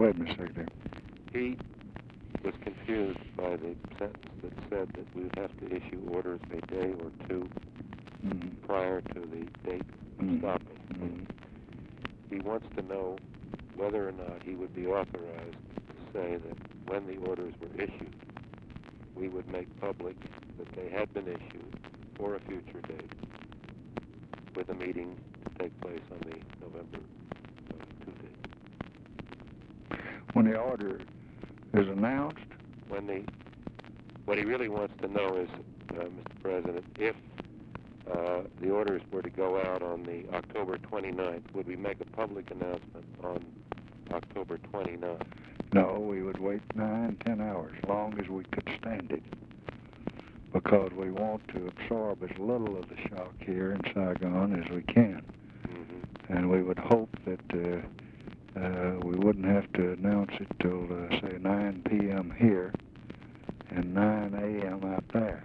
ahead, Mr. Secretary. He was confused by the sentence that said that we would have to issue orders a day or two prior to the date of stopping. He wants to know whether or not he would be authorized to say that when the orders were issued, we would make public that they had been issued for a future date, with a meeting to take place on the November 2 date. When the order is announced? What he really wants to know is, Mr. President, if the orders were to go out on the October 29th, would we make a public announcement on October 29th? No, we would wait 9-10 hours, as long as we could stand it, because we want to absorb as little of the shock here in Saigon as we can. And we would hope that we wouldn't have to announce it till, say, 9 p.m. here and 9 a.m. out there.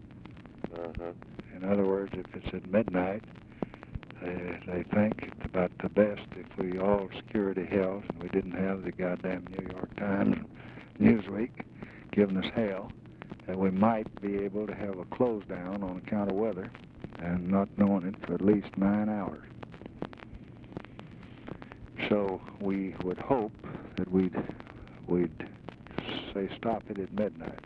In other words, if it's at midnight, they think it's about the best if we all security held and we didn't have the goddamn New York Times, Newsweek giving us hell, that we might be able to have a close down on account of weather and not knowing it for at least 9 hours. So we would hope that we'd say stop it at midnight.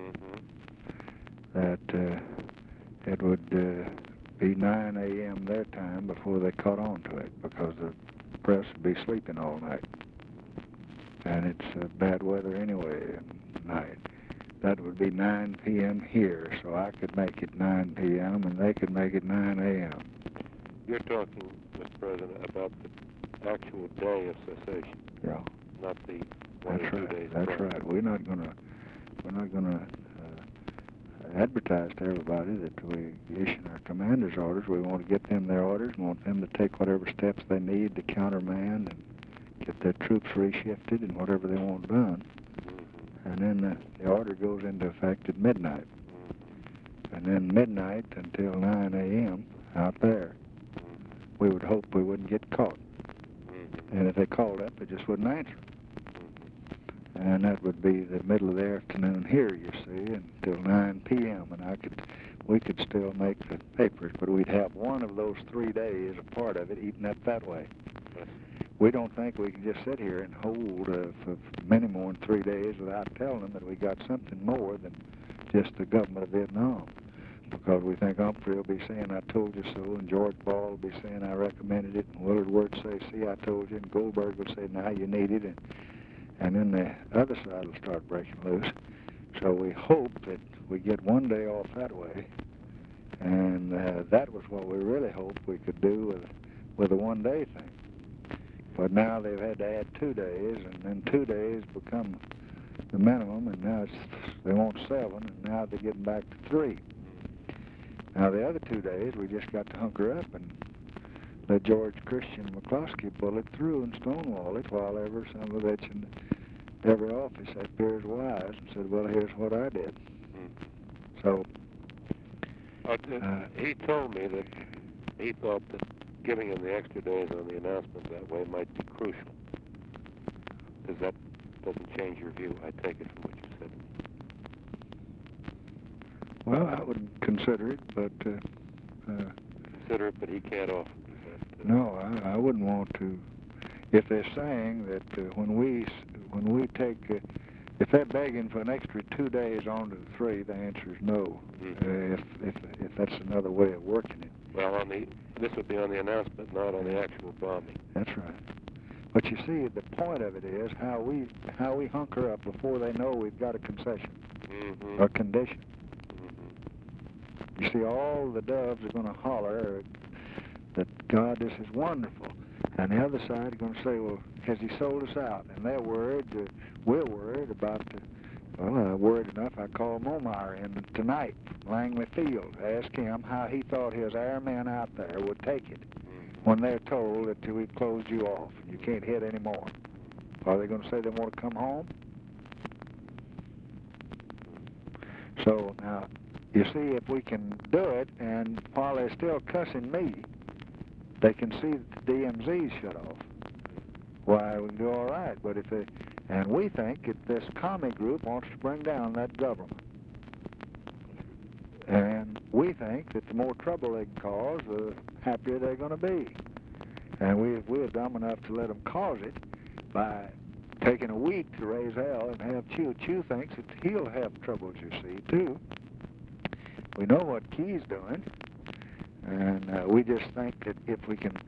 That it would be 9 a.m. their time before they caught on to it, because the press would be sleeping all night. And it's bad weather anyway at night. That would be 9 p.m. here, so I could make it 9 p.m. and they could make it 9 a.m. You're talking, Mr. President, about the actual day of cessation. Yeah. Not the 1 or 2 days. That's right. We're not gonna advertise to everybody that we issue our commander's orders. We want to get them their orders. We want them to take whatever steps they need to countermand and get their troops reshifted and whatever they want done. And then the order goes into effect at midnight. And then midnight until 9 a.m. out there. We would hope we wouldn't get caught. And if they called up, they just wouldn't answer. And that would be the middle of the afternoon here, you see, until 9 p.m. And we could still make the papers, but we'd have one of those 3 days, a part of it, eaten up that way. We don't think we can just sit here and hold for many more than 3 days without telling them that we got something more than just the government of Vietnam. Because we think Humphrey will be saying, I told you so, and George Ball will be saying, I recommended it, and Willard Wirt say, see, I told you, and Goldberg will say, now you need it, and then the other side will start breaking loose. So we hope that we get 1 day off that way, and that was what we really hoped we could do with a 1 day thing. But now they've had to add 2 days, and then 2 days become the minimum, and now they want 7, and now they're getting back to 3. Now the other 2 days, we just got to hunker up and let George Christian McCloskey pull it through and stonewall it while ever some of it in every office appears wise and said, well, here's what I did. So he told me that he thought that giving him the extra days on the announcement that way might be crucial. Because that doesn't change your view, I take it from what you said. Well, I would consider it, but... consider it, but he can't offer that. No, I wouldn't want to. If they're saying that when we take... if they're begging for an extra 2 days on to the 3, the answer is no. If that's another way of working it. Well, this would be on the announcement, not on the actual bombing. That's right. But you see, the point of it is how we hunker up before they know we've got a concession or condition. You see, all the doves are going to holler that, God, this is wonderful. And the other side are going to say, well, has he sold us out? And they're worried, we're worried about, worried enough, I called Momire in tonight, Langley Field, to ask him how he thought his airmen out there would take it when they're told that we've closed you off. You can't hit anymore. Are they going to say they want to come home? So now, you see, if we can do it, and while they're still cussing me, they can see that the DMZ's shut off. Why, we can do all right. But if And we think that this commie group wants to bring down that government. And we think that the more trouble they can cause, the happier they're going to be. And we're dumb enough to let them cause it by taking a week to raise hell and have Chew. Chew thinks that he'll have troubles, you see, too. We know what Key's doing, and we just think that if we can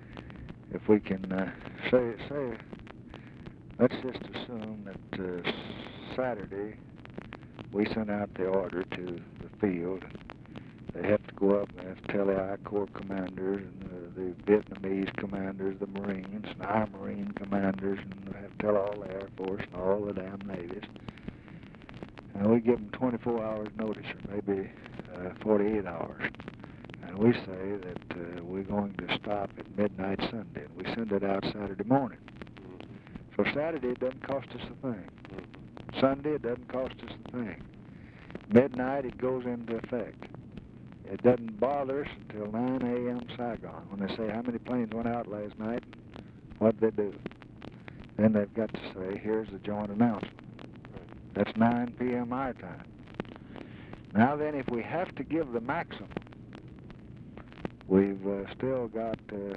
say, let's just assume that Saturday we send out the order to the field. They have to go up and they have to tell the I Corps commanders and the Vietnamese commanders, the Marines, and our Marine commanders, and they have to tell all the Air Force and all the damn navies. And we give them 24 hours notice, or maybe 48 hours. And we say that we're going to stop at midnight Sunday, and we send it out Saturday morning. So Saturday, it doesn't cost us a thing. Sunday, it doesn't cost us a thing. Midnight, it goes into effect. It doesn't bother us until 9 a.m. Saigon, when they say how many planes went out last night, what did they do? Then they've got to say, here's the joint announcement. That's 9 p.m. our time. Now then, if we have to give the maximum, we've still got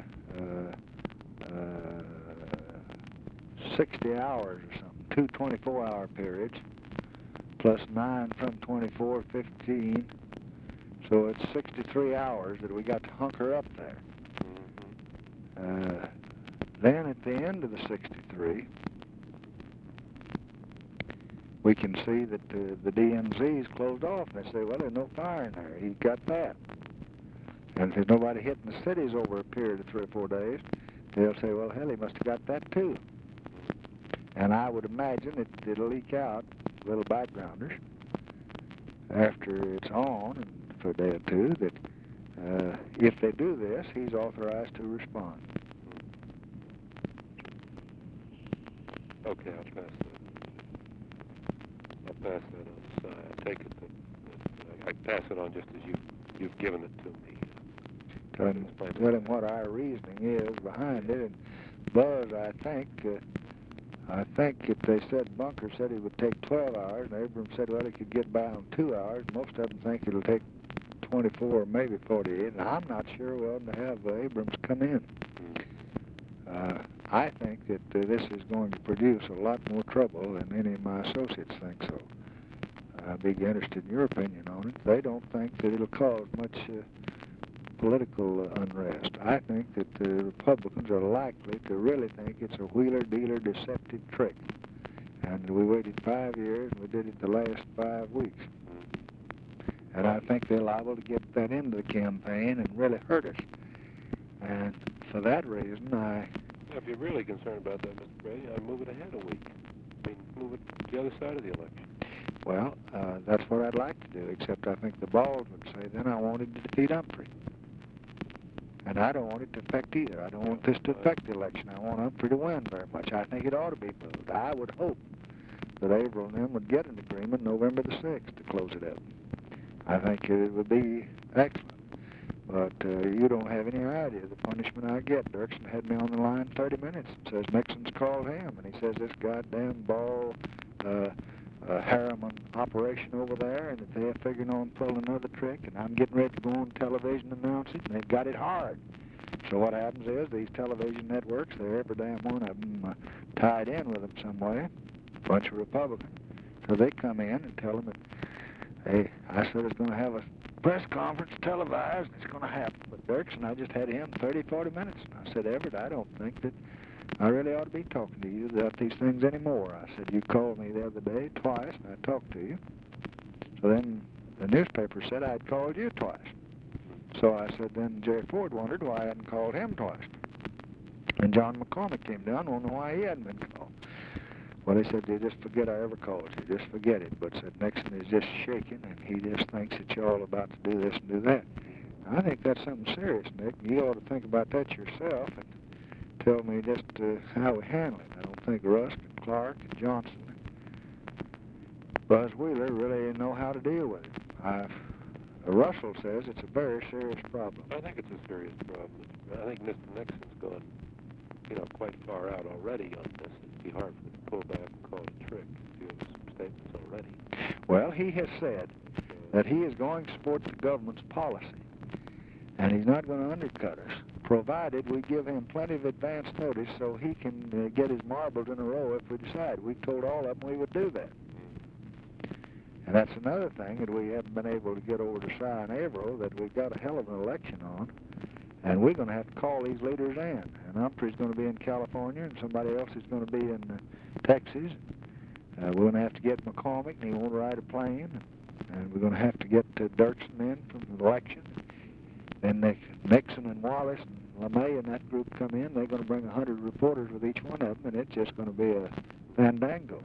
60 hours or something, two 24-hour periods, plus 9 from 24, 15. So it's 63 hours that we got to hunker up there. Then at the end of the 63, we can see that the DMZ's closed off. And they say, well, there's no fire in there. He got that. And if there's nobody hitting the cities over a period of 3 or 4 days, they'll say, well, hell, he must have got that too. And I would imagine it'll leak out, little backgrounders, after it's on, and for a day or two, that if they do this, he's authorized to respond. Okay, I'll pass that on. I take it that I pass it on just as you've given it to me. Tell him what our reasoning is behind it. And Buzz, I think if they said Bunker said it would take 12 hours, and Abrams said, well, he could get by on 2 hours, most of them think it'll take 24 or maybe 48, and I'm not sure we ought to have Abrams come in. I think that this is going to produce a lot more trouble than any of my associates think so. I'd be interested in your opinion on it. They don't think that it'll cause much political unrest. I think that the Republicans are likely to really think it's a wheeler-dealer deceptive trick. And we waited 5 years, and we did it the last 5 weeks. And I think they're liable to get that into the campaign and really hurt us. And for that reason, if you're really concerned about that, Mr. Brady, I'd move it ahead a week. I mean, move it to the other side of the election. Well, that's what I'd like to do, except I think the Balls would say, then I wanted to defeat Humphrey. And I don't want it to affect either. I don't want this to affect the election. I want Humphrey to win very much. I think it ought to be moved. I would hope that Averill and them would get an agreement November the 6th to close it up. I think it would be excellent. But you don't have any idea the punishment I get. Dirksen had me on the line 30 minutes and says Nixon's called him. And he says this goddamn Ball Harriman operation over there, and that they're figuring on pulling another trick, and I'm getting ready to go on television and announce it, and they've got it hard. So what happens is these television networks, they're every damn one of them tied in with them some way, a bunch of Republicans. So they come in and tell them that, hey, I said it's going to have a press conference televised, and it's going to happen. But Dirksen, I just had him 30, 40 minutes. And I said, Everett, I don't think that I really ought to be talking to you about these things anymore. I said, you called me the other day twice, and I talked to you. So then the newspaper said I'd called you twice. So I said, then Jerry Ford wondered why I hadn't called him twice. And John McCormick came down, wondering why he hadn't been called. Well, he said, you just forget I ever called you. Just forget it. But said Nixon is just shaking, and he just thinks that you're all about to do this and do that. I think that's something serious, Nick. You ought to think about that yourself and tell me just how we handle it. I don't think Rusk and Clark and Johnson and Buzz Wheeler really know how to deal with it. Russell says it's a very serious problem. I think it's a serious problem. I think Mr. Nixon's gone, quite far out already on this. It'd be hard for him to pull back call it a trick. You have some statements already. Well, he has said that he is going to support the government's policy, and he's not going to undercut us, provided we give him plenty of advance notice so he can get his marbles in a row if we decide. We told all of them we would do that. And that's another thing that we haven't been able to get over to Si and Averill, that we've got a hell of an election on, and we're going to have to call these leaders in. And Humphrey's going to be in California, and somebody else is going to be in Texas. We're going to have to get McCormick, and he won't ride a plane. And we're going to have to get Dirksen in from the election. Then Nixon and Wallace and LeMay and that group come in. They're going to bring 100 reporters with each one of them, and it's just going to be a fandango.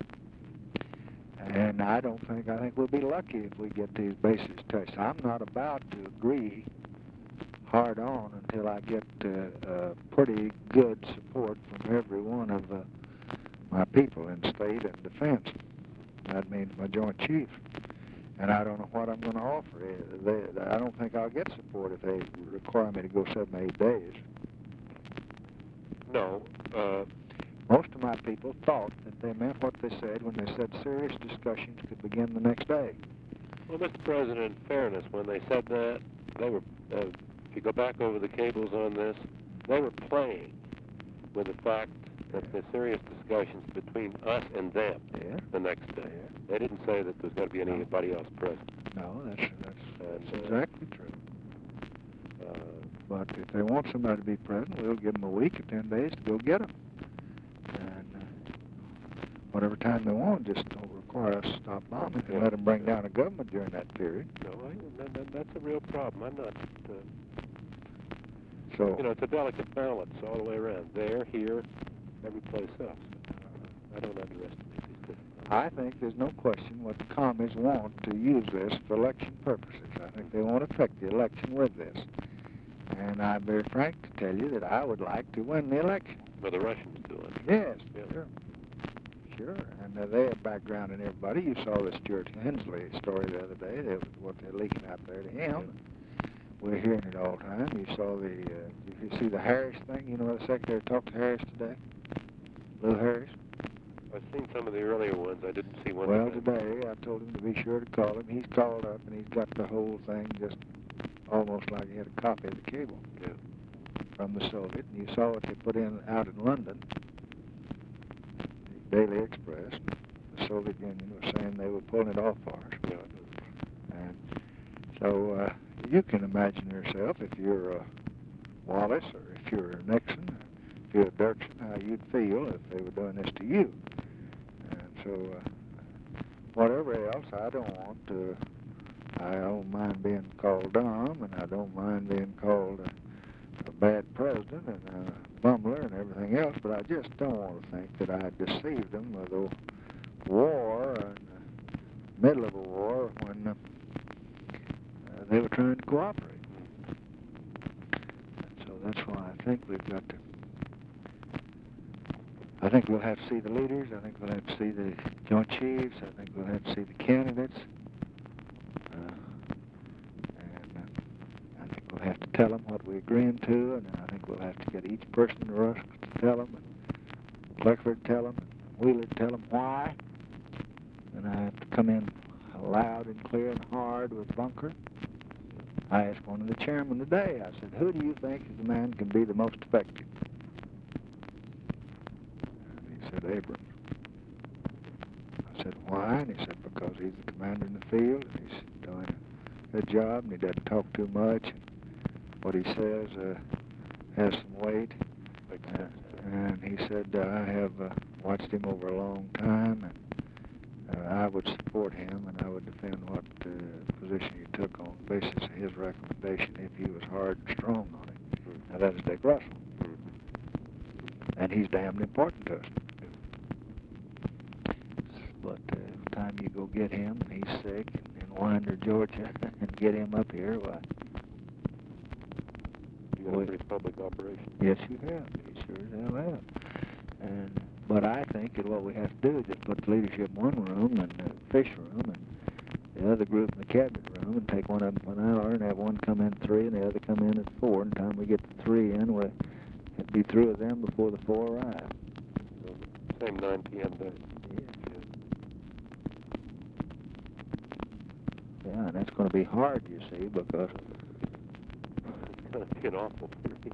And I think we'll be lucky if we get these bases touched. I'm not about to agree hard on until I get pretty good support from every one of my people in state and defense. That means my Joint Chief. And I don't know what I'm going to offer. I don't think I'll get support if they require me to go 7 or 8 days. No. Most of my people thought that they meant what they said when they said serious discussions could begin the next day. Well, Mr. President, in fairness, when they said that, they were, if you go back over the cables on this, they were playing with the fact that the serious discussions between us and them the next day. They didn't say that there's going to be anybody else present. No, that's exactly true. But if they want somebody to be present, we'll give them a week or 10 days to go get them. And whatever time they want, just don't require us to stop bombing and let them bring down a government during that period. No, that's a real problem. I'm not... So, you know, it's a delicate balance all the way around. There, here, every place else. I don't underestimate these things. I think there's no question what the commies want to use this for election purposes. I think they want to affect the election with this. And I'm very frank to tell you that I would like to win the election. But the Russians do it. Yes, sure. And they have background in everybody. You saw the Stuart Hensley story the other day, what they're leaking out there to him. We're hearing it all the time. You saw you see the Harris thing? You know, the Secretary talked to Harris today? Lou Harris? I've seen some of the earlier ones. I didn't see one. Well, today I told him to be sure to call him. He's called up, and he's got the whole thing just almost like he had a copy of the cable from the Soviet. And you saw what they put out in London, the Daily Express. The Soviet Union was saying they were pulling it off for us. And so you can imagine yourself, if you're Wallace or if you're Nixon, if you're Dirksen, how you'd feel if they were doing this to you. And so whatever else, I don't mind being called dumb, and I don't mind being called a bad president and a bumbler and everything else, but I just don't want to think that I deceived them with a war in the middle of a war when they were trying to cooperate. And so that's why I think we've got to... I think we'll have to see the leaders. I think we'll have to see the Joint Chiefs. I think we'll have to see the candidates. And I think we'll have to tell them what we're agreeing to, and I think we'll have to get each person in Rusk to tell them, and Clifford tell them, and Wheeler tell them why. And I have to come in loud and clear and hard with Bunker. I asked one of the chairmen today, I said, who do you think is the man who can be the most effective? And he said, Abrams. I said, why? And he said, because he's the commander in the field, and he's doing a good job, and he doesn't talk too much. And what he says has some weight. And he said, I have watched him over a long time, and I would support him, and I would defend what position he took on the basis of his recommendation if he was hard and strong on it. Now, that is Dick Russell. And he's damned important to us. But every time you go get him, and he's sick in Winder, Georgia, and get him up here, why? You got a pretty public operation. Yes, you have. You sure as hell have. But I think that what we have to do is just put the leadership in one room and the fish room and the other group in the cabinet room and take one of them for an hour and have one come in at 3 and the other come in at 4. And the time we get the 3 in, we'll be through with them before the 4 arrive. So, same 9 p.m. day. Yeah, and that's going to be hard, you see, because... It's going to be an awful period.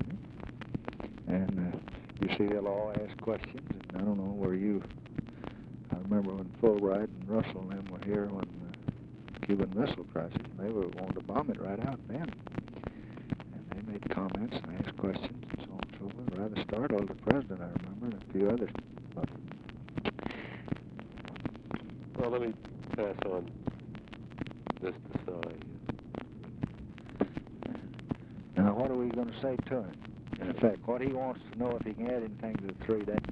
And you see, they'll all ask questions, and I don't know where you... I remember when Fulbright and Russell and them were here when the Cuban Missile Crisis, they were wanting to bomb it right out then. And they made comments and asked questions and so on and so forth. Rather startled the president, I remember, and a few others. But well, let me pass on this to Cy. Now, what are we going to say to him? In effect, what he wants to know if he can add anything to the 3 days.